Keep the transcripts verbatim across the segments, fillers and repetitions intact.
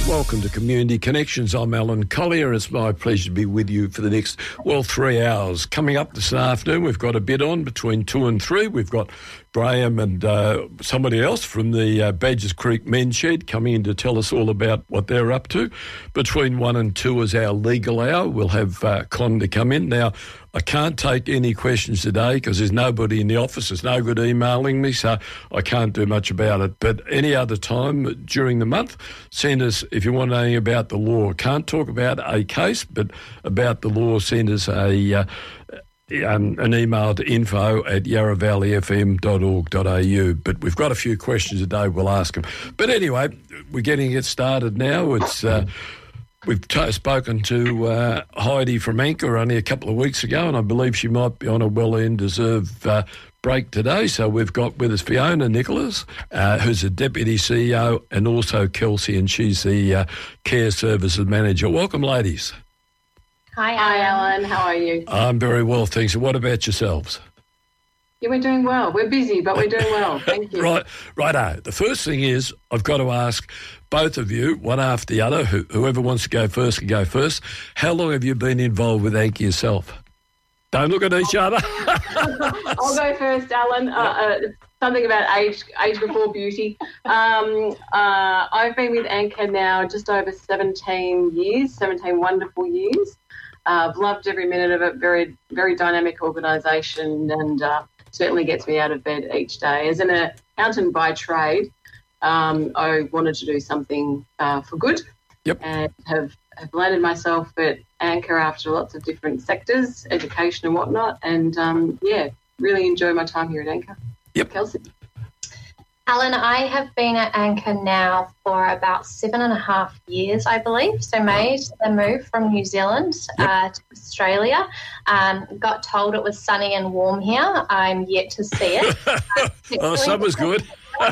Welcome to Community Connections. I'm Alan Collier. It's my pleasure to be with you for the next, well, three hours. Coming up this afternoon, we've got a bit on between two and three. We've got Graham and uh, somebody else from the uh, Badgers Creek Men's Shed coming in to tell us all about what they're up to. Between one and two is our legal hour. We'll have uh, Con to come in. Now, I can't take any questions today because there's nobody in the office. There's no good emailing me, so I can't do much about it. But any other time during the month, send us, if you want anything about the law. Can't talk about a case, but about the law, send us a uh, um, an email to info at yarra valley f m dot org dot a u. But we've got a few questions today. We'll ask them. But anyway, we're getting it started now. It's... Uh, We've t- spoken to uh, Heidi from Anchor only a couple of weeks ago, and I believe she might be on a well-earned deserved uh, break today. So we've got with us Fiona Nicholas, uh, who's a Deputy C E O, and also Kelsey, and she's the uh, Care Services Manager. Welcome, ladies. Hi, Hi, Alan. How are you? I'm very well, thanks. And what about yourselves? Yeah, we're doing well. We're busy, but we're doing well. Thank you. Right, righto. The first thing is I've got to ask both of you, one after the other, who, whoever wants to go first can go first. How long have you been involved with Anchor yourself? Don't look at each other. I'll go first, Alan. Uh, uh, something about age, age before beauty. Um, uh, I've been with Anchor now just over seventeen years, seventeen wonderful years. Uh, I've loved every minute of it. Very, very dynamic organisation, and uh, certainly gets me out of bed each day. As an accountant by trade, um, I wanted to do something uh, for good. Yep. And have, have landed myself at Anchor after lots of different sectors, education and whatnot, and um, yeah, really enjoy my time here at Anchor. Yep. Kelsey. Alan, I have been at Anchor now for about seven and a half years, I believe. So made the move from New Zealand yep. uh, to Australia. Um, got told it was sunny and warm here. I'm yet to see it. Oh, summer's good.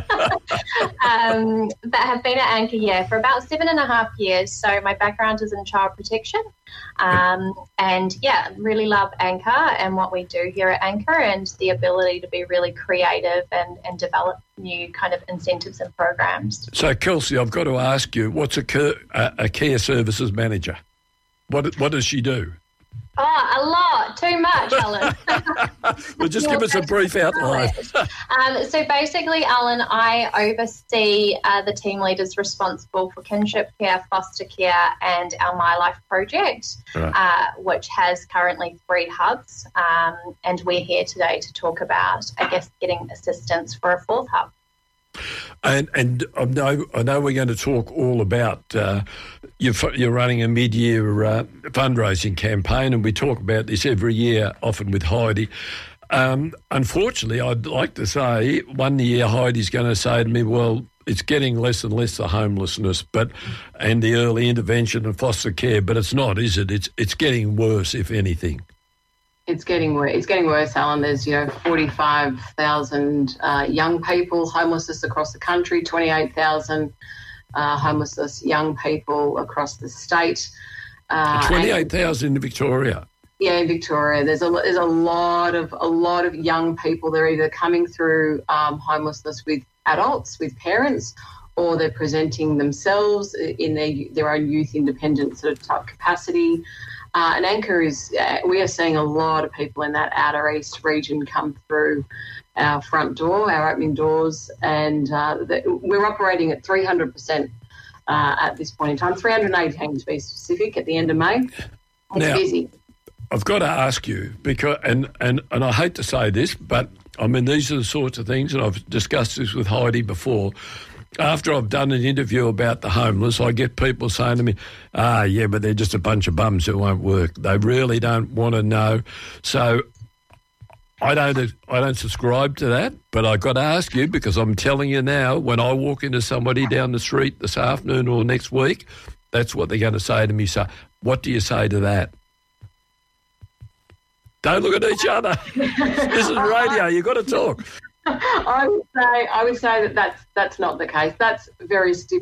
um, but have been at Anchor, yeah, for about seven and a half years. So my background is in child protection. Um, and, yeah, really love Anchor and what we do here at Anchor, and the ability to be really creative and, and develop new kind of incentives and programs. So, Kelsey, I've got to ask you, what's a, care, a, a care services manager? What what does she do? Oh, a lot. Too much, Alan. Well, just give us a brief outline. um, so basically, Alan, I oversee uh, the team leaders responsible for kinship care, foster care, and our My Life project, right. uh, which has currently three hubs. Um, and we're here today to talk about, I guess, getting assistance for a fourth hub. And and I know I know we're going to talk all about uh, you're you're running a mid-year uh, fundraising campaign, and we talk about this every year, often with Heidi. Um, unfortunately, I'd like to say one year Heidi's going to say to me, "Well, it's getting less and less the homelessness, but and the early intervention and foster care, but it's not, is it? It's it's getting worse, if anything." It's getting worse. It's getting worse, Alan. There's, you know, forty-five thousand uh, young people homelessness across the country, twenty-eight thousand uh, homelessness young people across the state. Uh, twenty-eight thousand in Victoria. Yeah, in Victoria, there's a there's a lot of a lot of young people. They're either coming through um, homelessness with adults, with parents, or they're presenting themselves in their their own youth independent sort of type capacity. Uh, and Anchor is, uh, we are seeing a lot of people in that outer east region come through our front door, our opening doors, and uh, the, we're operating at three hundred percent uh, at this point in time, three hundred eighteen to be specific at the end of May. It's now, busy. I've got to ask you, because, and, and, and I hate to say this, but I mean, these are the sorts of things, and I've discussed this with Heidi before. After I've done an interview about the homeless, I get people saying to me, ah, yeah, but they're just a bunch of bums who won't work. They really don't want to know. So I don't I don't subscribe to that, but I've got to ask you, because I'm telling you now, when I walk into somebody down the street this afternoon or next week, that's what they're going to say to me. So what do you say to that? Don't look at each other. This is radio. You've got to talk. I would say I would say that that's that's not the case. That's very stereotypical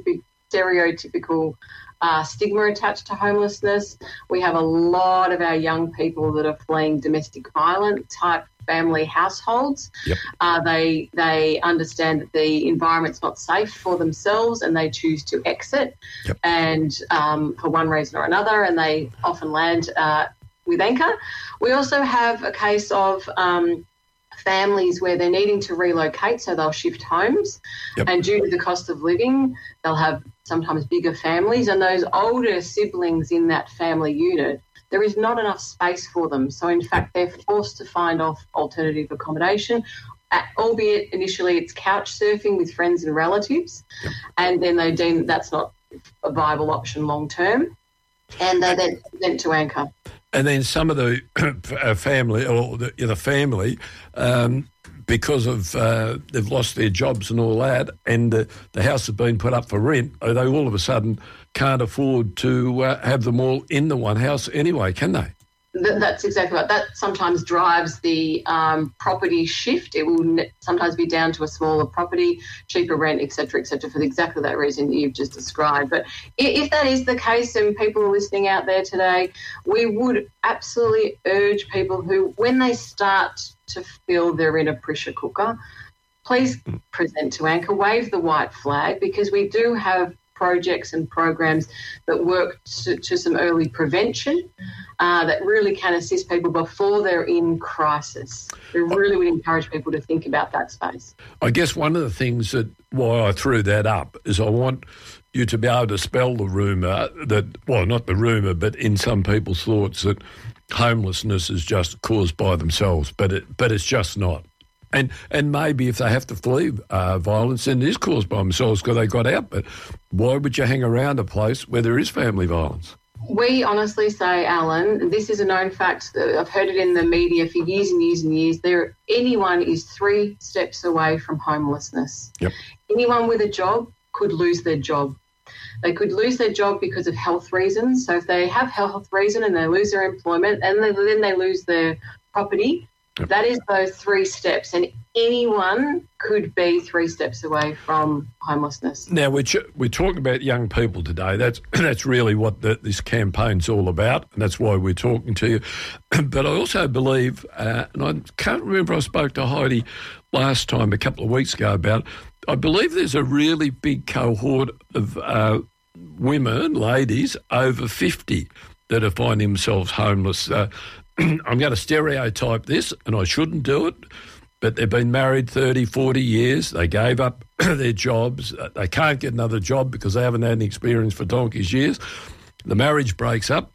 stereotypical uh, stigma attached to homelessness. We have a lot of our young people that are fleeing domestic violence type family households. Yep. Uh, they they understand that the environment's not safe for themselves and they choose to exit, yep. and um, for one reason or another, and they often land uh, with Anchor. We also have a case of um, families where they're needing to relocate, so they'll shift homes, yep. and due to the cost of living, they'll have sometimes bigger families, and those older siblings in that family unit, there is not enough space for them. So, in fact, they're forced to find off alternative accommodation, uh, albeit initially it's couch surfing with friends and relatives, yep. and then they deem that's not a viable option long term, and they then present to Anchor. And then some of the uh, family, or the, the family, um, because of uh, they've lost their jobs and all that, and the, the house has been put up for rent, they all of a sudden can't afford to uh, have them all in the one house anyway, can they? Th- that's exactly right. That sometimes drives the um, property shift. It will ne- sometimes be down to a smaller property, cheaper rent, et cetera, et cetera, for exactly that reason you've just described. But if, if that is the case and people are listening out there today, we would absolutely urge people who, when they start to feel they're in a pressure cooker, please present to Anchor, wave the white flag, because we do have projects and programs that work to, to some early prevention uh, that really can assist people before they're in crisis. We really would encourage people to think about that space. I guess one of the things that why I threw that up is I want you to be able to spell the rumour that, well, not the rumour, but in some people's thoughts that homelessness is just caused by themselves, but it, but it's just not. And and maybe if they have to flee uh, violence, then it is caused by themselves because they got out. But why would you hang around a place where there is family violence? We honestly say, Alan, this is a known fact. I've heard it in the media for years and years and years. There, anyone is three steps away from homelessness. Yep. Anyone with a job could lose their job. They could lose their job because of health reasons. So if they have health reason and they lose their employment and then they lose their property, yep. That is those three steps. And anyone could be three steps away from homelessness. Now, we're, ch- we're talking about young people today. That's that's really what the, this campaign's all about, and that's why we're talking to you. But I also believe, uh, and I can't remember, I spoke to Heidi last time, a couple of weeks ago, about it. I believe there's a really big cohort of uh, women, ladies, over fifty that are finding themselves homeless. Uh, I'm going to stereotype this, and I shouldn't do it, but they've been married thirty, forty years. They gave up their jobs. They can't get another job because they haven't had any experience for donkey's years. The marriage breaks up.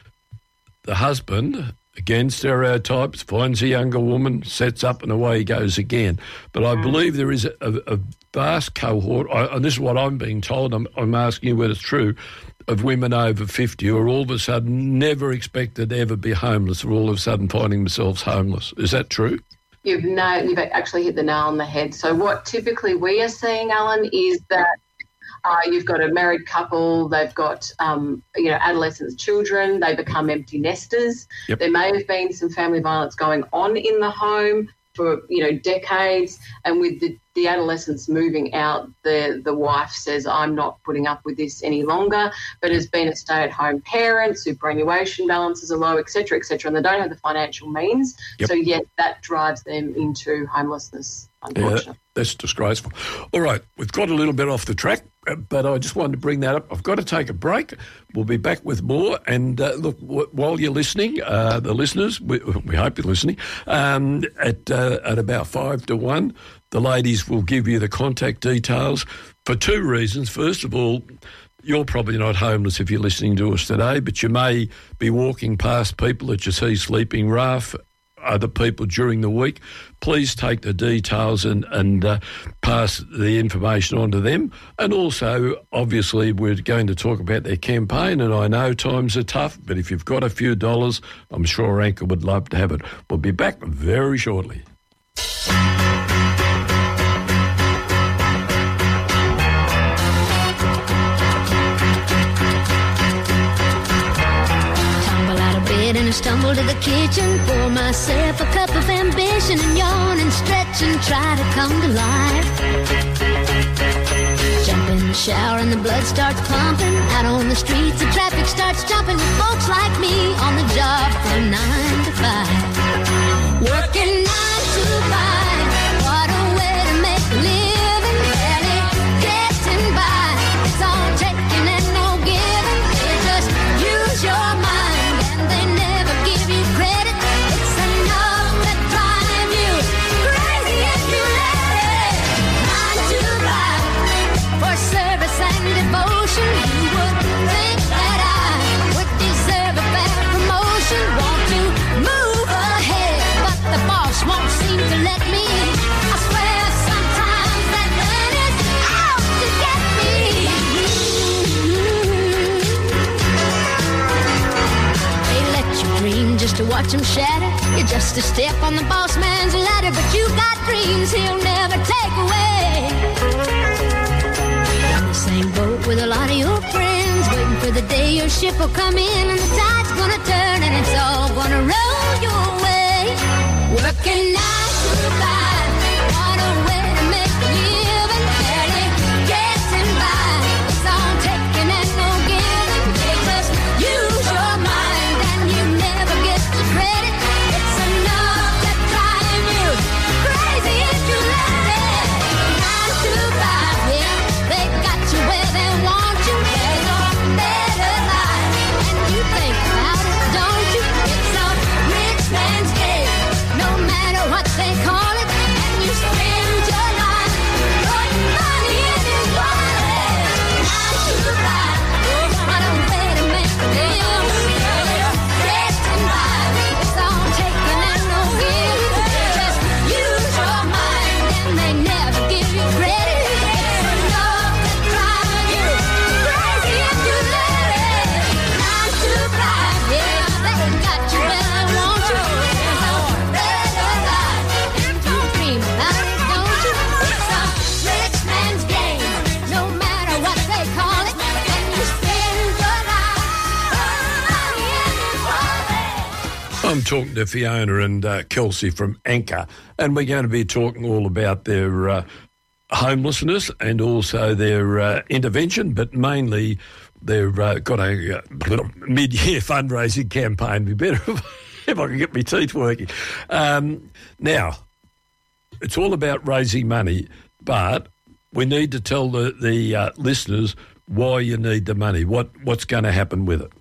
The husband, again, stereotypes, finds a younger woman, sets up, and away he goes again. But I believe there is a, a vast cohort, I, and this is what I'm being told, I'm, I'm asking you whether it's true, of women over fifty who are all of a sudden never expected to ever be homeless, are all of a sudden finding themselves homeless. Is that true? You've, no, you've actually hit the nail on the head. So what typically we are seeing, Alan, is that uh, you've got a married couple, they've got um, you know, adolescent children, they become empty nesters. Yep. There may have been some family violence going on in the home for, you know, decades, and with the, the adolescents moving out, the, the wife says, I'm not putting up with this any longer, but has been a stay-at-home parent, superannuation balances are low, et cetera, et cetera, and they don't have the financial means. Yep. So, yes, that drives them into homelessness, unfortunately. Yeah, that's disgraceful. All right, we've got a little bit off the track, but I just wanted to bring that up. I've got to take a break. We'll be back with more. And uh, look, w- while you're listening, uh, the listeners, we, we hope you're listening, um, at, uh, at about five to one, the ladies will give you the contact details for two reasons. First of all, you're probably not homeless if you're listening to us today, but you may be walking past people that you see sleeping rough, other people during the week. Please take the details and, and uh, pass the information on to them. And also, obviously, we're going to talk about their campaign, and I know times are tough, but if you've got a few dollars, I'm sure Anchor would love to have it. We'll be back very shortly. And I stumble to the kitchen, pour myself a cup of ambition and yawn and stretch and try to come to life. Jump in the shower and the blood starts pumping. Out on the streets, the traffic starts jumping with folks like me on the job from nine to five. Working nine to five. What a way to make a living. Barely getting by. It's all taking and no giving. They just use your mind and they never give you credit. It's enough to drive you crazy if you let it. Nine to five. For service and devotion, you would think that I would deserve a better promotion. Want to move ahead, but the boss won't seem to let me. I swear sometimes that man is out to get me. They let you dream just to watch him shatter. You're just a step on the boss man's ladder, but you got dreams he'll never take away. In the same boat with a lot of your friends, waiting for the day your ship will come in and the tide's gonna turn and it's all gonna roll your way. Working nine to five, what a way to make a living. Barely getting by, it's all taking and no giving. They just use your mind and you never get the credit. It's enough to drive you crazy if you let it. Nine to five, yeah, they got you where they want you. There's a better life, and you think about it, don't you? It's a rich man's game, no matter what they call it. And you spend your life putting money in his wallet. Nine to five, what a way to make a living. Getting by, it's all taking and no giving. Just use your mind and they never give you credit. It's enough to drive you crazy if you let it. Nine to five, yeah, they got you where they want you. There's a better life, and you dream about it, don't you? It's a rich man's game, no matter what they call it. And you spend your life putting money in his wallet. I'm talking to Fiona and uh, Kelsey from Anchor, and we're going to be talking all about their uh, homelessness and also their uh, intervention, but mainly they've uh, got a uh, mid-year fundraising campaign. Be better if, if I can get my teeth working. Um, now, it's all about raising money, but we need to tell the, the uh, listeners why you need the money, what what's going to happen with it.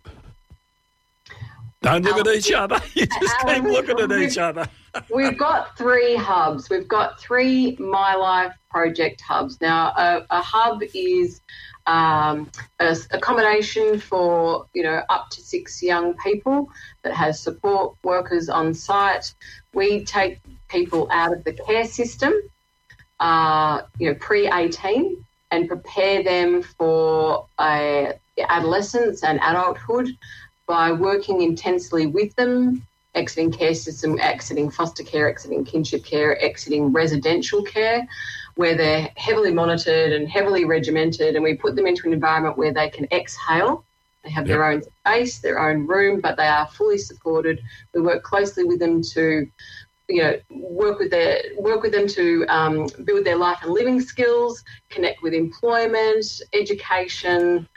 Don't look at each other. You just keep looking at each other. We've got three hubs. We've got three My Life project hubs. Now, a, a hub is um, a accommodation for, you know, up to six young people that has support workers on site. We take people out of the care system, uh, you know, pre eighteen, and prepare them for uh, adolescence and adulthood by working intensely with them, exiting care system, exiting foster care, exiting kinship care, exiting residential care, where they're heavily monitored and heavily regimented, and we put them into an environment where they can exhale. They have yep. their own space, their own room, but they are fully supported. We work closely with them to, you know, work with their work with them to um, build their life and living skills, connect with employment, education.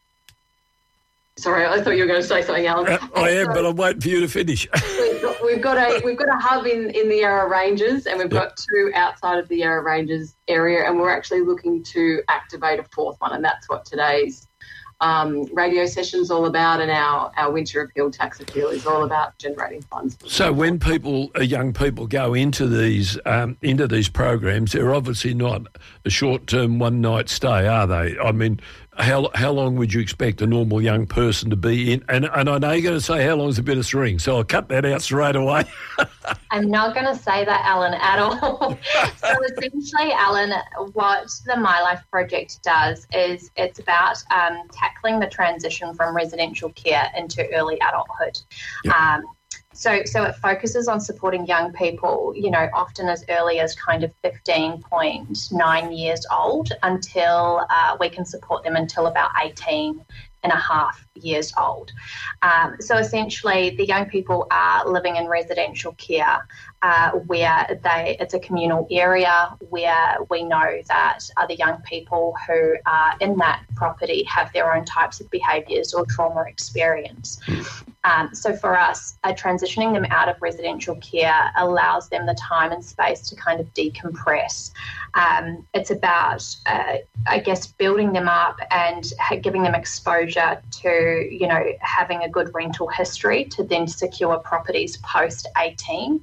Sorry, I thought you were going to say something else. Uh, I am, so, but I'm waiting for you to finish. we've, got, we've got a we've got a hub in, in the Yarra Ranges, and we've yep. got two outside of the Yarra Ranges area, and we're actually looking to activate a fourth one, and that's what today's um, radio session is all about, and our, our winter appeal, tax appeal, is all about generating funds. So when people, uh, young people, go into these um, into these programs, they're obviously not a short-term one-night stay, are they? I mean, How how long would you expect a normal young person to be in? And and I know you're going to say how long is a bit of string, so I'll cut that out straight away. I'm not going to say that, Alan, at all. So essentially, Alan, what the My Life Project does is it's about um, tackling the transition from residential care into early adulthood. Yep. Um, So, so it focuses on supporting young people, you know, often as early as kind of fifteen point nine years old until uh, we can support them until about eighteen and a half years old. Um, so essentially the young people are living in residential care uh, where they it's a communal area where we know that other young people who are in that property have their own types of behaviours or trauma experience. Um, so for us, uh, transitioning them out of residential care allows them the time and space to kind of decompress. Um, it's about, uh, I guess, building them up and giving them exposure to, you know, having a good rental history to then secure properties post eighteen.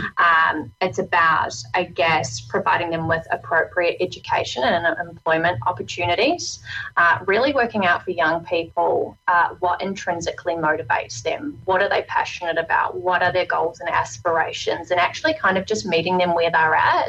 Um, it's about, I guess, providing them with appropriate education and employment opportunities, uh, really working out for young people uh, what intrinsically motivates them, what are they passionate about, what are their goals and aspirations, and actually kind of just meeting them where they're at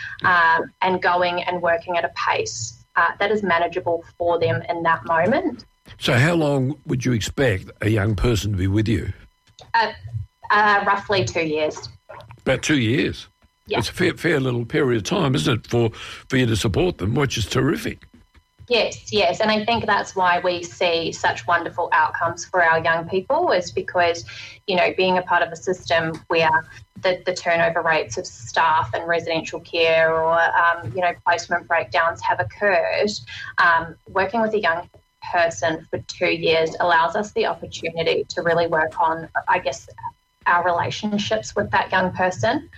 um, and going and working at a pace uh, that is manageable for them in that moment. So how long would you expect a young person to be with you? Uh, uh, roughly two years. About two years? Yeah. It's a fair, fair little period of time, isn't it, for, for you to support them, which is terrific. Yes, yes, and I think that's why we see such wonderful outcomes for our young people, is because, you know, being a part of a system where the, the turnover rates of staff and residential care or, um, you know, placement breakdowns have occurred, um, working with a young person for two years allows us the opportunity to really work on, I guess, our relationships with that young person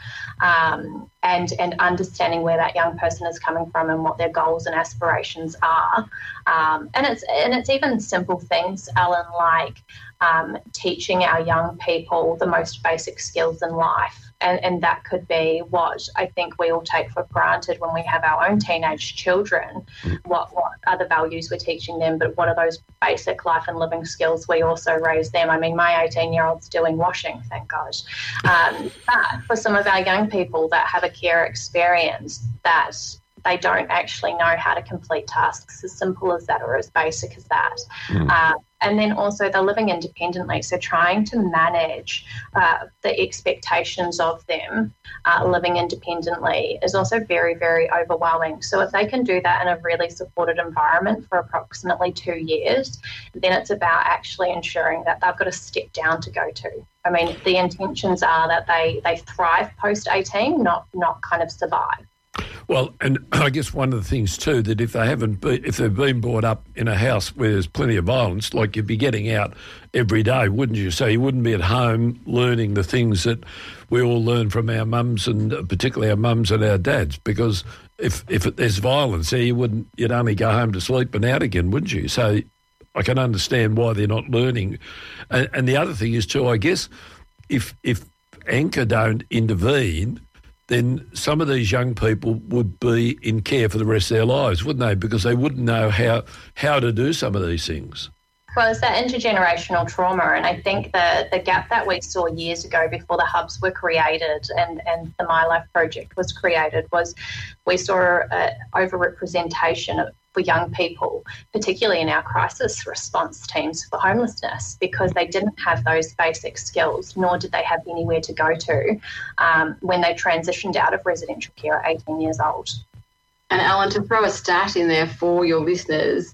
um, and and understanding where that young person is coming from and what their goals and aspirations are. Um, and it's and it's even simple things, Ellen, like um, teaching our young people the most basic skills in life. And, and that could be what I think we all take for granted when we have our own teenage children. What what are the values we're teaching them, but what are those basic life and living skills we also raise them? I mean, my eighteen-year-old's doing washing, thank God. Um, but for some of our young people that have a care experience, that they don't actually know how to complete tasks as simple as that or as basic as that. Mm. Uh, and then also they're living independently, so trying to manage uh, the expectations of them uh, living independently is also very, very overwhelming. So if they can do that in a really supported environment for approximately two years, then it's about actually ensuring that they've got a step down to go to. I mean, the intentions are that they, they thrive post eighteen, not not kind of survive. Well, and I guess one of the things too, that if they haven't, be, if they've been brought up in a house where there's plenty of violence, like you'd be getting out every day, wouldn't you? So you wouldn't be at home learning the things that we all learn from our mums and particularly our mums and our dads. Because if if there's violence there, you wouldn't, you'd only go home to sleep and out again, wouldn't you? So I can understand why they're not learning. And, and the other thing is too, I guess, if if Anchor don't intervene, then some of these young people would be in care for the rest of their lives, wouldn't they? Because they wouldn't know how how to do some of these things. Well, it's that intergenerational trauma, and I think the, the gap that we saw years ago before the hubs were created and, and the My Life project was created was we saw an overrepresentation of for young people, particularly in our crisis response teams for homelessness, because they didn't have those basic skills, nor did they have anywhere to go to um, when they transitioned out of residential care at eighteen years old. And Ellen, to throw a stat in there for your listeners,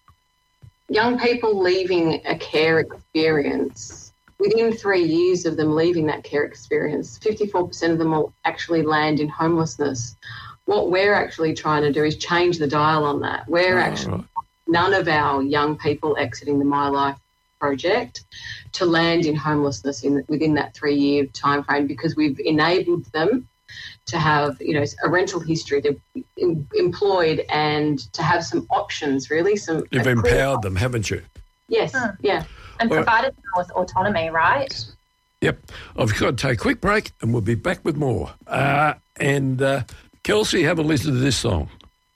young people leaving a care experience, within three years of them leaving that care experience, fifty-four percent of them will actually land in homelessness. What we're actually trying to do is change the dial on that. We're oh, actually, right. none of our young people exiting the My Life project to land in homelessness in, within that three-year time frame, because we've enabled them to have, you know, a rental history, to be employed and to have some options, really. Some You've empowered them, haven't you? Yes, huh. yeah. And well, provided them with autonomy, right? Yep. I've got to take a quick break and we'll be back with more. Uh, and... Uh, Kelsey, have a listen to this song.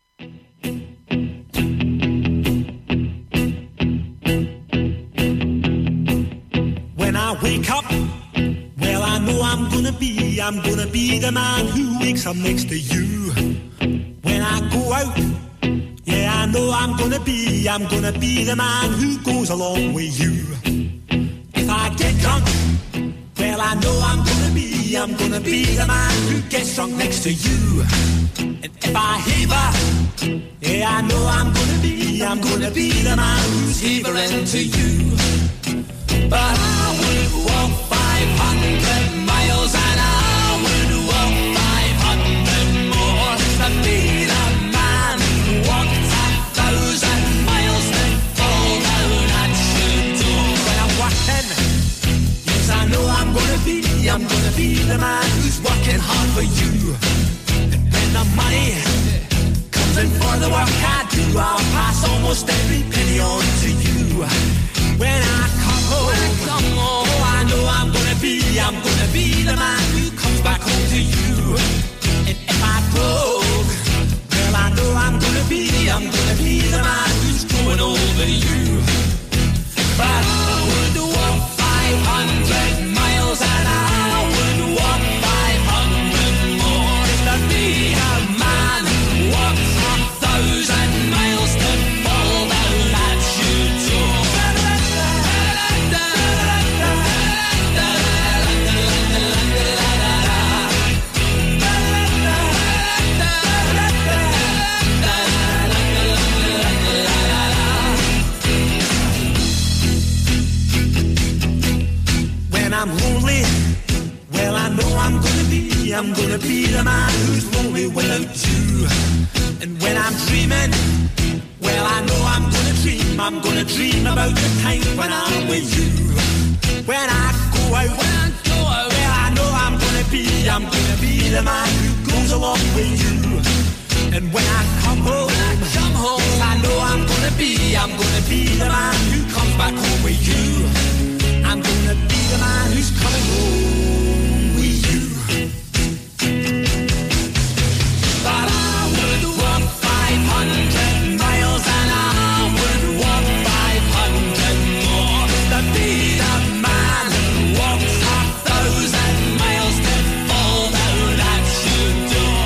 When I wake up, well, I know I'm gonna be, I'm gonna be the man who wakes up next to you. When I go out, yeah, I know I'm gonna be, I'm gonna be the man who goes along with you. If I get drunk, well, I know I'm gonna be, I'm gonna be the man who gets drunk next to you. And if I heaver, yeah, I know I'm gonna be, I'm gonna be the man who's heavering to you. But I would walk five hundred miles and I would be the man who's working hard for you. And when the money comes in for the work I do, I'll pass almost every penny on to you. When I come home, when I come home, oh, I know I'm gonna be, I'm gonna be the man who comes back home to you. And if I broke, well, I know I'm gonna be, I'm gonna be the man who's going over you. But I would walk five hundred miles and I would walk five hundred more just to be a man who walks a thousand miles to fall down at your door. When I'm lonely, well, I know I'm gonna be, I'm gonna be the man who's lonely without you. And when I'm dreaming, well, I know I'm gonna dream, I'm gonna dream about the time when I'm with you. When I go out, when I go out, well, I know I'm gonna be, I'm gonna be the man who goes along with you. And when I come home, when I come home, I know I'm gonna be, I'm gonna be the man who comes back home with you. I'm gonna be the man who's coming home with you. But I would walk five hundred miles and I would walk five hundred more to be the man who walks a thousand miles to fall down at your door.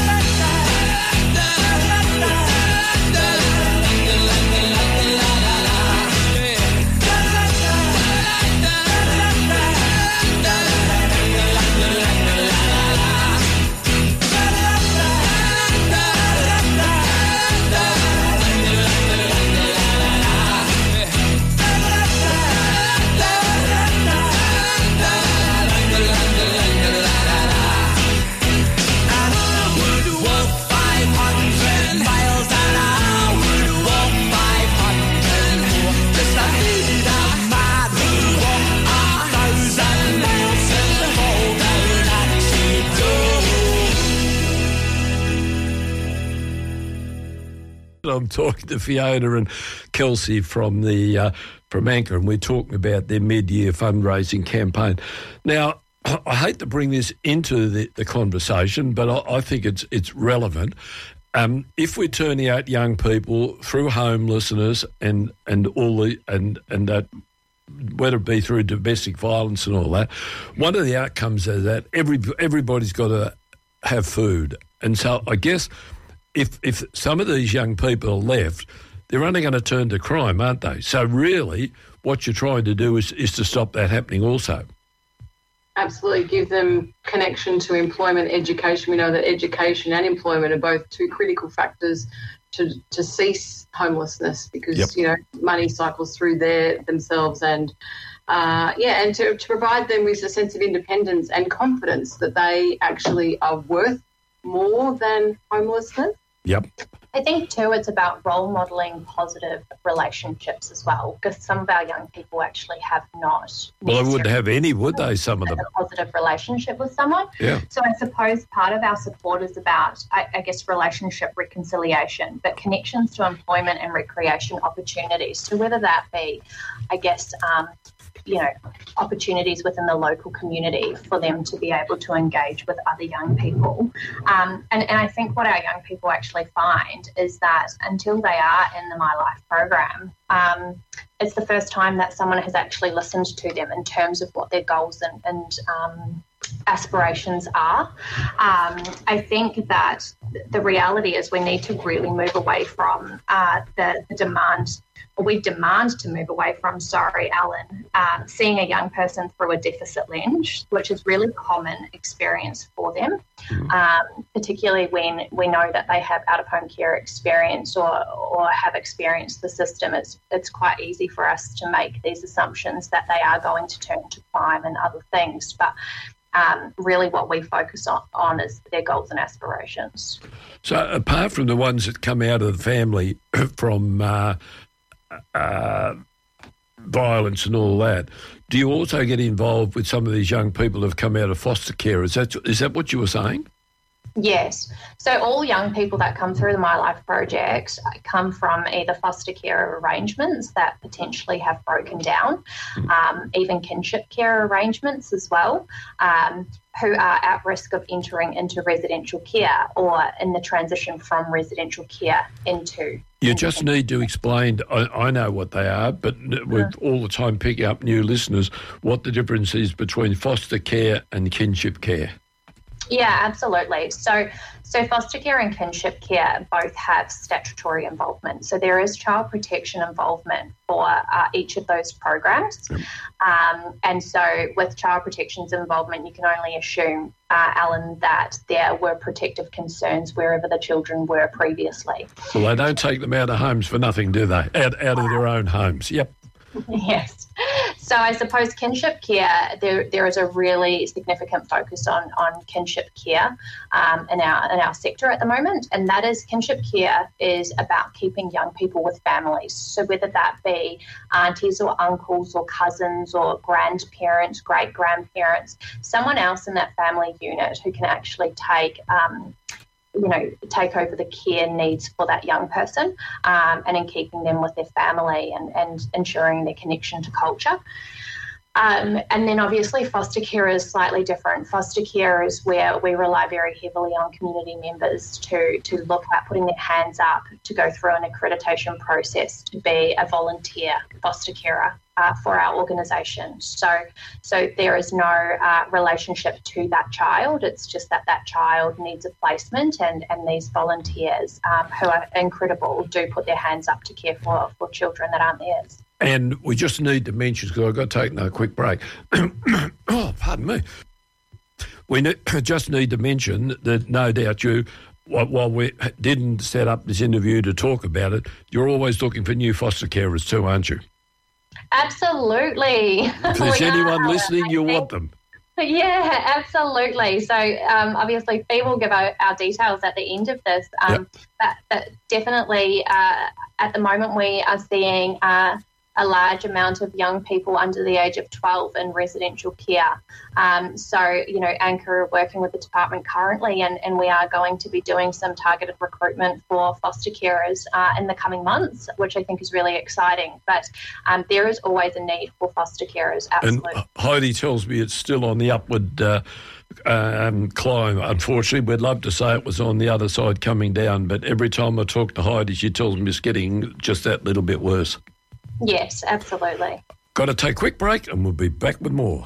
I'm talking to Fiona and Kelsey from the uh, from Anchor, and we're talking about their mid-year fundraising campaign. Now, I hate to bring this into the, the conversation, but I, I think it's it's relevant. Um, if we're turning out young people through homelessness and and all the and and that, whether it be through domestic violence and all that, one of the outcomes is that every everybody's got to have food, and so I guess. If if some of these young people are left, they're only going to turn to crime, aren't they? So really, what you're trying to do is, is to stop that happening also. Absolutely, give them connection to employment, education. We know that education and employment are both two critical factors to to cease homelessness because, yep. you know, money cycles through there themselves and, uh, yeah, and to, to provide them with a sense of independence and confidence that they actually are worth more than homelessness. Yep. I think too it's about role modelling positive relationships as well, because some of our young people actually have not. Well, they wouldn't have any, would they, some of them? A positive relationship with someone. Yeah. So I suppose part of our support is about, I, I guess, relationship reconciliation, but connections to employment and recreation opportunities. So whether that be, I guess, um, you know, opportunities within the local community for them to be able to engage with other young people. Um, and, and I think what our young people actually find is that until they are in the My Life program, um, it's the first time that someone has actually listened to them in terms of what their goals and, and um, aspirations are. Um, I think that the reality is we need to really move away from uh, the, the demand we demand to move away from, sorry, Alan, um, seeing a young person through a deficit lens, which is really common experience for them, mm. um, particularly when we know that they have out-of-home care experience or or have experienced the system. It's, it's quite easy for us to make these assumptions that they are going to turn to crime and other things, but Um, really what we focus on, on is their goals and aspirations. So apart from the ones that come out of the family from uh, uh, violence and all that. Do you also get involved with some of these young people who have come out of foster care? Is that is that what you were saying? Yes. So all young people that come through the My Life project come from either foster care arrangements that potentially have broken down, mm. um, even kinship care arrangements as well, um, who are at risk of entering into residential care or in the transition from residential care into. You just need to explain, I, I know what they are, but we're mm. all the time picking up new listeners, what the difference is between foster care and kinship care. Yeah, absolutely. So so foster care and kinship care both have statutory involvement. So there is child protection involvement for uh, each of those programs. Yep. Um, and so with child protection's involvement, you can only assume, uh, Alan, that there were protective concerns wherever the children were previously. Well, they don't take them out of homes for nothing, do they? Out, out of their own homes. Yep. Yes. So I suppose kinship care, there there is a really significant focus on on kinship care um, in our in our sector at the moment, and that is kinship care is about keeping young people with families. So whether that be aunties or uncles or cousins or grandparents, great grandparents, someone else in that family unit who can actually take um, you know, take over the care needs for that young person um, and in keeping them with their family and, and ensuring their connection to culture. Um, and then obviously foster care is slightly different. Foster care is where we rely very heavily on community members to, to look at putting their hands up, to go through an accreditation process, to be a volunteer foster carer uh, for our organisation. So so there is no uh, relationship to that child. It's just that that child needs a placement, and, and these volunteers um, who are incredible do put their hands up to care for, for children that aren't theirs. And we just need to mention, because I've got to take another quick break. Oh, pardon me. We ne- just need to mention that no doubt you, while we didn't set up this interview to talk about it, you're always looking for new foster carers too, aren't you? Absolutely. If there's anyone are. listening, you want them. Yeah, absolutely. So um, obviously Fee will give out our details at the end of this. Um, yep. but, but definitely uh, at the moment we are seeing uh, a large amount of young people under the age of twelve in residential care. Um, so, you know, Anchor are working with the department currently, and, and we are going to be doing some targeted recruitment for foster carers uh, in the coming months, which I think is really exciting. But um, there is always a need for foster carers, absolutely. And Heidi tells me it's still on the upward uh, um, climb. Unfortunately, we'd love to say it was on the other side coming down, but every time I talk to Heidi, she tells me it's getting just that little bit worse. Yes, absolutely. Got to take a quick break and we'll be back with more.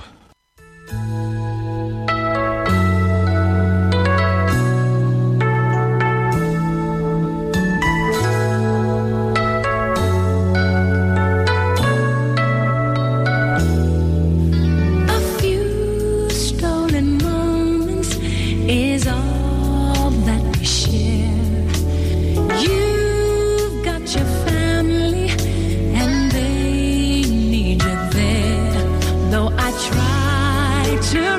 A few stolen moments is all that we share. You've got your family and they need you there. Though I try to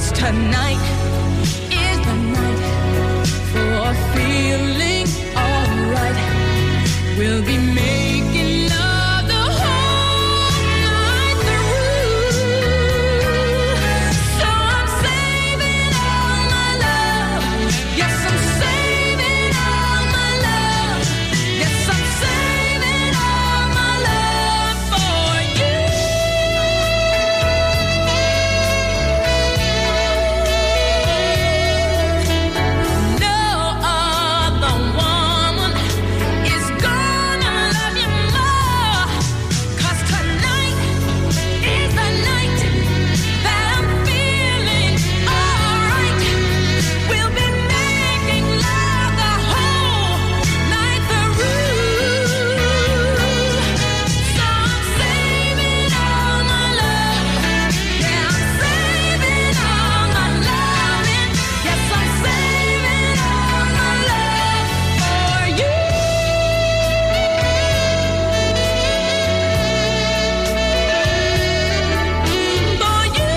'cause tonight is the night for feeling alright. We'll be making love the whole night through. So I'm saving all my love. Yes, I'm saving all my love. Yes, I'm saving all my love for you. No other woman is gonna love you more. 'Cause tonight is the night that I'm feeling alright. We'll be making love the whole night through. So I'm saving all my love. Yeah, I'm saving all my loving. Yes, I'm saving all my love for you. For you.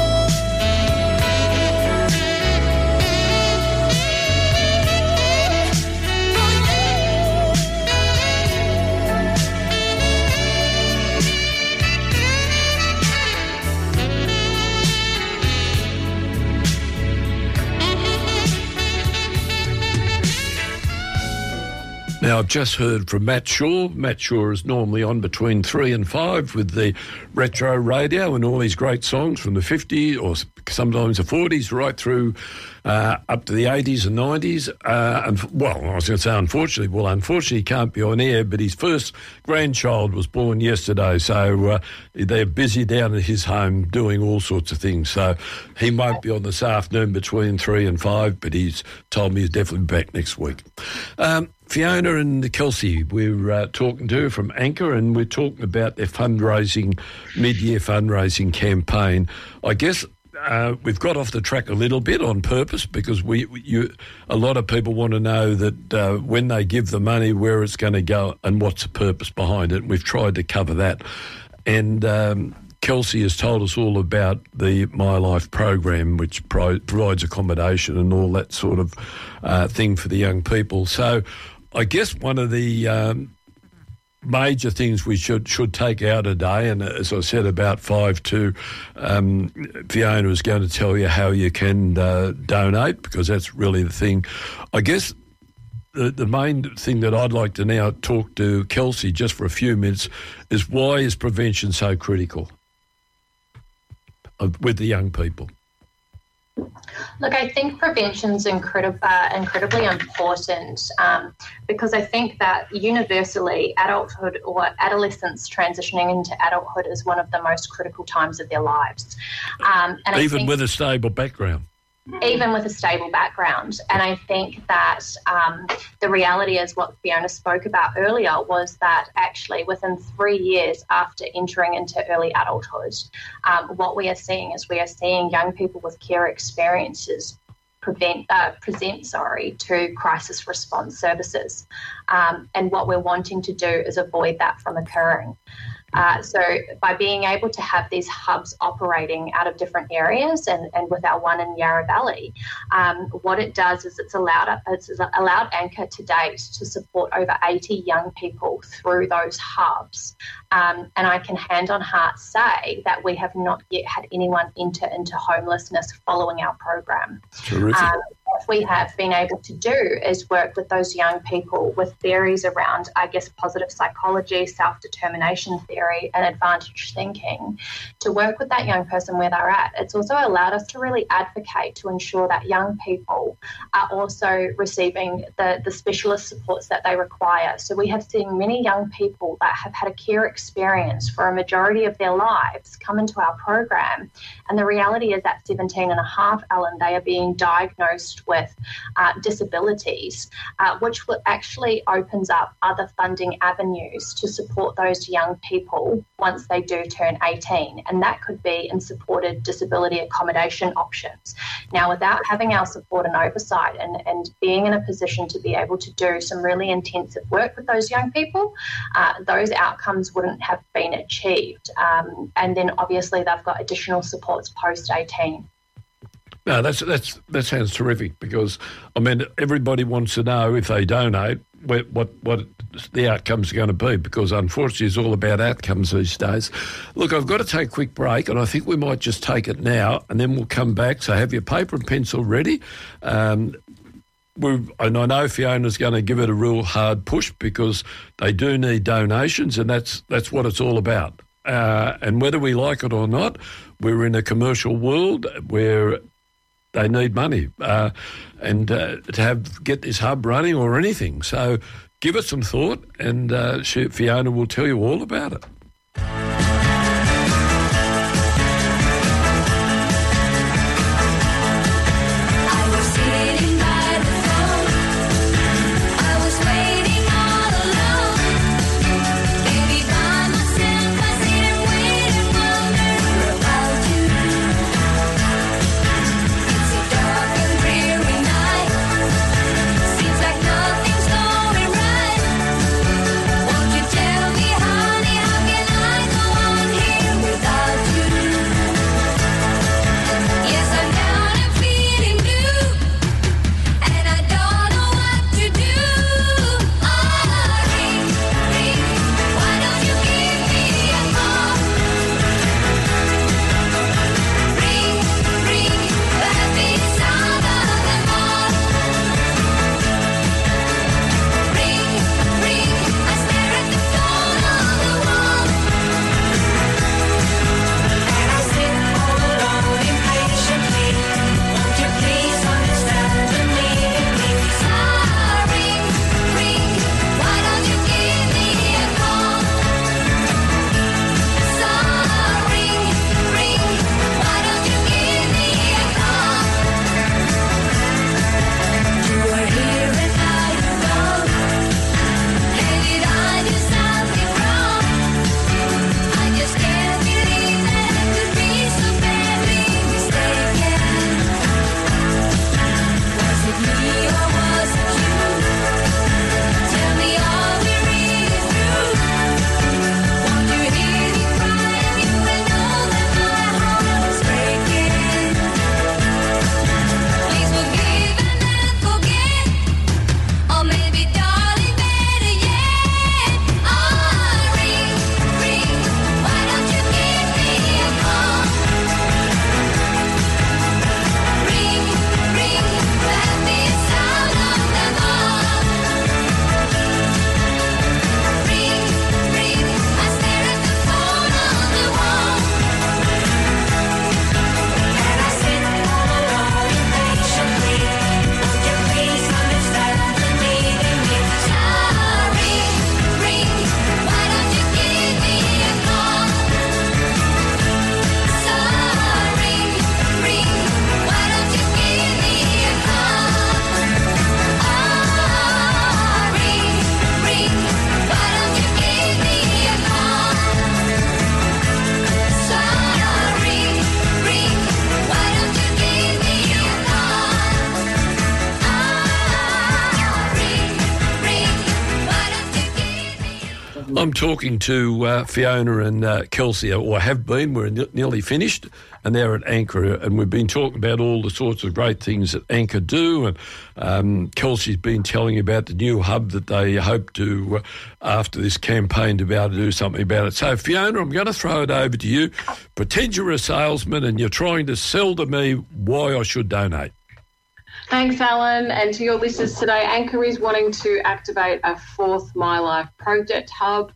Now, I've just heard from Matt Shaw. Matt Shaw is normally on between three and five with the retro radio and all these great songs from the fifties or sometimes the forties right through uh, up to the eighties and nineties. Uh, and, well, I was going to say unfortunately. Well, unfortunately, he can't be on air, but his first grandchild was born yesterday, so uh, they're busy down at his home doing all sorts of things. So he won't be on this afternoon between three and five, but he's told me he's definitely back next week. Um, Fiona and Kelsey, we're uh, talking to from Anchor, and we're talking about their fundraising, mid-year fundraising campaign. I guess uh, we've got off the track a little bit on purpose because we, you, a lot of people want to know that uh, when they give the money, where it's going to go and what's the purpose behind it. And we've tried to cover that. And um, Kelsey has told us all about the My Life program, which pro- provides accommodation and all that sort of uh, thing for the young people. So I guess one of the um, major things we should should take out today, and as I said, about five to, um, Fiona is going to tell you how you can uh, donate, because that's really the thing. I guess the, the main thing that I'd like to now talk to Kelsey just for a few minutes is, why is prevention so critical with the young people? Look, I think prevention's incredib- uh, incredibly important um, because I think that universally adulthood or adolescents transitioning into adulthood is one of the most critical times of their lives. Um, and Even I think, with a stable background. Even with a stable background. And I think that um, the reality is what Fiona spoke about earlier was that actually within three years after entering into early adulthood, um, what we are seeing is we are seeing young people with care experiences prevent, uh, present sorry, to crisis response services. Um, and what we're wanting to do is avoid that from occurring. Uh, so by being able to have these hubs operating out of different areas, and, and with our one in Yarra Valley, um, what it does is it's allowed it's allowed Anchor to date to support over eighty young people through those hubs. Um, and I can hand on heart say that we have not yet had anyone enter into homelessness following our program. Terrific. Um, what we have been able to do is work with those young people with theories around, I guess, positive psychology, self-determination theory, and advantage thinking to work with that young person where they're at. It's also allowed us to really advocate to ensure that young people are also receiving the, the specialist supports that they require. So we have seen many young people that have had a care experience for a majority of their lives come into our program. And the reality is at seventeen and a half, Ellen, they are being diagnosed with uh, disabilities, uh, which actually opens up other funding avenues to support those young people once they do turn eighteen. And that could be in supported disability accommodation options. Now, without having our support and oversight and, and being in a position to be able to do some really intensive work with those young people, uh, those outcomes wouldn't have been achieved. Um, and then obviously they've got additional supports post eighteen. No, that's that's that sounds terrific because, I mean, everybody wants to know if they donate what what, what the outcomes are going to be because, unfortunately, it's all about outcomes these days. Look, I've got to take a quick break and I think we might just take it now and then we'll come back. So have your paper and pencil ready. Um, we and I know Fiona's going to give it a real hard push because they do need donations and that's that's what it's all about. Uh, and whether we like it or not, we're in a commercial world where they need money uh, and uh, to have get this hub running or anything. So give it some thought and uh, she, Fiona will tell you all about it. I'm talking to uh, Fiona and uh, Kelsey, or have been. We're ne- nearly finished, and they're at Anchor, and we've been talking about all the sorts of great things that Anchor do, and um, Kelsey's been telling about the new hub that they hope to, uh, after this campaign, to be able to do something about it. So, Fiona, I'm going to throw it over to you. Pretend you're a salesman and you're trying to sell to me why I should donate. Thanks, Alan. And to your listeners today, Anchor is wanting to activate a fourth My Life project hub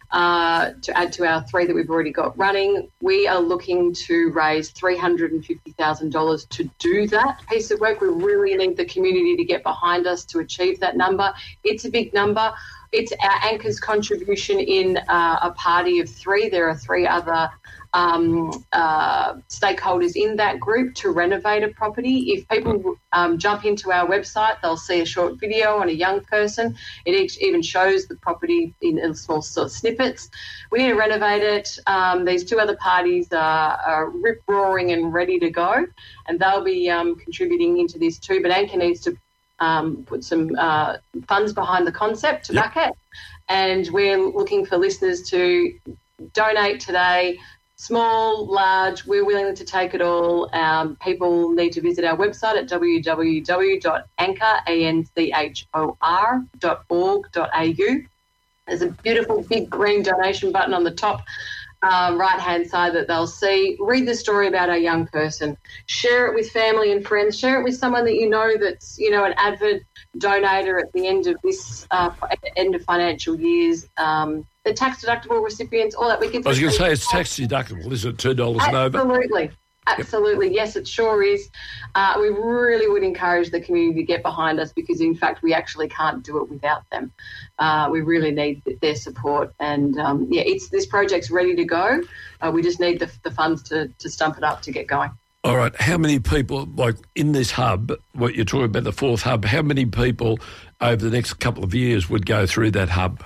uh, to add to our three that we've already got running. We are looking to raise three hundred fifty thousand dollars to do that piece of work. We really need the community to get behind us to achieve that number. It's a big number. It's our Anchor's contribution in uh, a party of three. There are three other Um, uh, stakeholders in that group to renovate a property. If people um, jump into our website, they'll see a short video on a young person. It each, even shows the property in, in small sort of snippets. We need to renovate it. Um, these two other parties are, are rip-roaring and ready to go, and they'll be um, contributing into this too. But Anchor needs to um, put some uh, funds behind the concept to yep. back it, and we're looking for listeners to donate today. small, large, we're willing to take it all. Um, people need to visit our website at w w w dot anchor, A N C H O R, dot org dot a u. There's a beautiful big green donation button on the top uh, right-hand side that they'll see. Read the story about our young person. Share it with family and friends. Share it with someone that you know that's, you know, an avid donator at the end of this, uh, at the end of financial years. Um, the tax-deductible recipients, all that. We can. I was going to say it's tax-deductible, is it, two dollars and over? Absolutely. Absolutely. Yep. Yes, it sure is. Uh, we really would encourage the community to get behind us because, in fact, we actually can't do it without them. Uh, we really need their support. And, um, yeah, it's this project's ready to go. Uh, we just need the, the funds to, to stump it up to get going. All right. How many people, like in this hub, what you're talking about, the fourth hub, how many people over the next couple of years would go through that hub?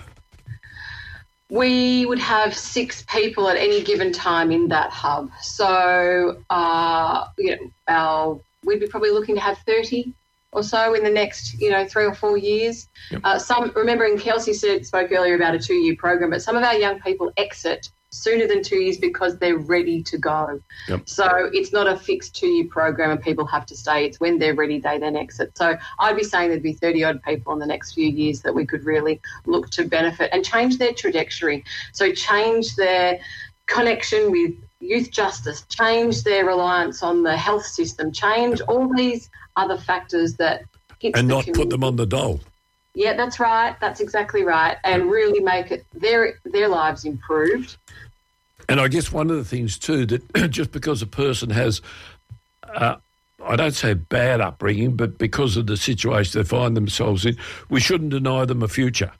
We would have six people at any given time in that hub. So, uh, you know, our, we'd be probably looking to have thirty or so in the next, you know, three or four years. Yep. Uh, some, remembering Kelsey said, spoke earlier about a two-year program, but some of our young people exit sooner than two years because they're ready to go. Yep. So it's not a fixed two-year program and people have to stay. It's when they're ready, they then exit. So I'd be saying there'd be thirty-odd people in the next few years that we could really look to benefit and change their trajectory. So change their connection with youth justice, change their reliance on the health system, change all these other factors that hit and the not community. Put them on the dole. Yeah, that's right. That's exactly right. And really make it their their lives improved. And I guess one of the things too, that just because a person has, uh, I don't say bad upbringing, but because of the situation they find themselves in, we shouldn't deny them a future.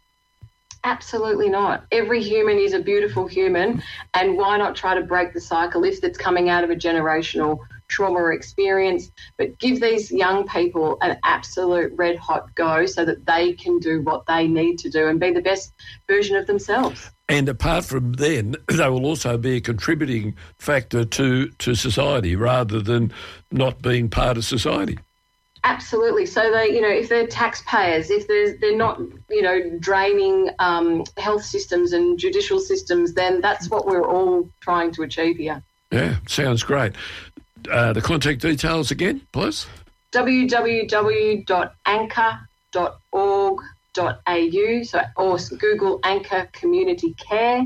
Absolutely not. Every human is a beautiful human, and why not try to break the cycle if it's coming out of a generational trauma or experience, but give these young people an absolute red hot go so that they can do what they need to do and be the best version of themselves. And apart from then, they will also be a contributing factor to, to society rather than not being part of society. Absolutely. So they, you know, if they're taxpayers, if they're they're not, you know, draining um, health systems and judicial systems, then that's what we're all trying to achieve here. Yeah, sounds great. Uh, the contact details again, please. w w w dot anchor dot org dot a u, so or Google Anchor Community Care.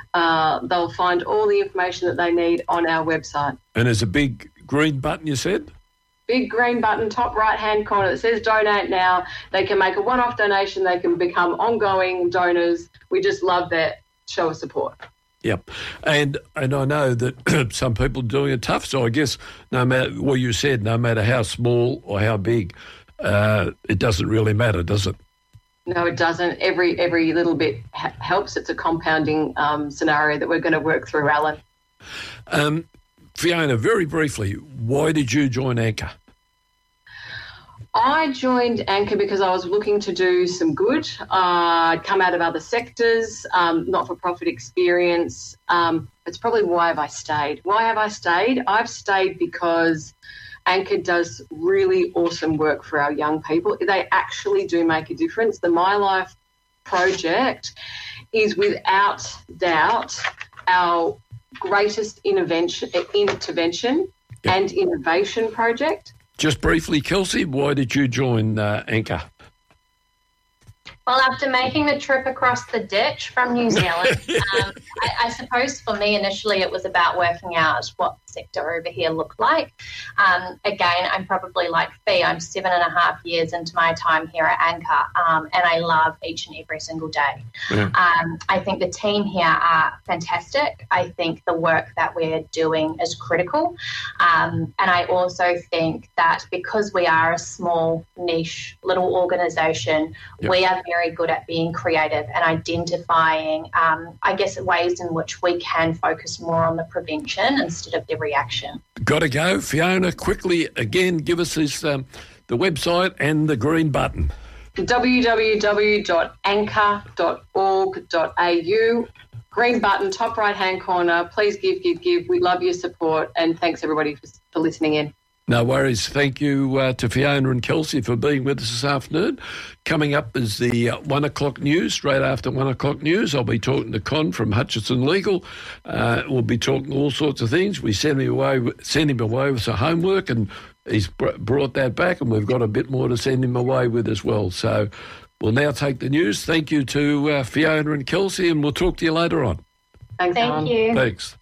Uh, they'll find all the information that they need on our website. And there's a big green button, you said? Big green button, top right-hand corner that says donate now. They can make a one-off donation. They can become ongoing donors. We just love that show of support. Yep. And and I know that some people are doing it tough, so I guess no matter what you said, no matter how small or how big, uh, it doesn't really matter, does it? No, it doesn't. Every every little bit ha- helps. It's a compounding um, scenario that we're going to work through, Alan. Um, Fiona, very briefly, why did you join Anchor? I joined Anchor because I was looking to do some good. Uh, I'd come out of other sectors, um, not-for-profit experience. Um, it's probably why have I stayed. Why have I stayed? I've stayed because Anchor does really awesome work for our young people. They actually do make a difference. The My Life project is without doubt our greatest intervention, intervention yep. and innovation project. Just briefly, Kelsey, why did you join uh, Anchor? Well, after making the trip across the ditch from New Zealand, um, I, I suppose for me initially it was about working out what the sector over here looked like. Um, again, I'm probably like Fee. I'm seven and a half years into my time here at Anchor, um, and I love each and every single day. Yeah. Um, I think the team here are fantastic. I think the work that we're doing is critical. Um, and I also think that because we are a small, niche, little organisation, yep. we are very good at being creative and identifying, um, I guess, ways in which we can focus more on the prevention instead of the reaction. Got to go. Fiona, quickly, again, give us this, um, the website and the green button. w w w dot anchor dot org dot a u. Green button, top right-hand corner. Please give, give, give. We love your support, and thanks, everybody, for, for listening in. No worries. Thank you uh, to Fiona and Kelsey for being with us this afternoon. Coming up is the uh, one o'clock news. Straight after one o'clock news, I'll be talking to Con from Hutchinson Legal. Uh, we'll be talking all sorts of things. We send him away, send him away with some homework, and he's br- brought that back, and we've got a bit more to send him away with as well. So we'll now take the news. Thank you to uh, Fiona and Kelsey, and we'll talk to you later on. Thanks, Thank Alan. you. Thanks.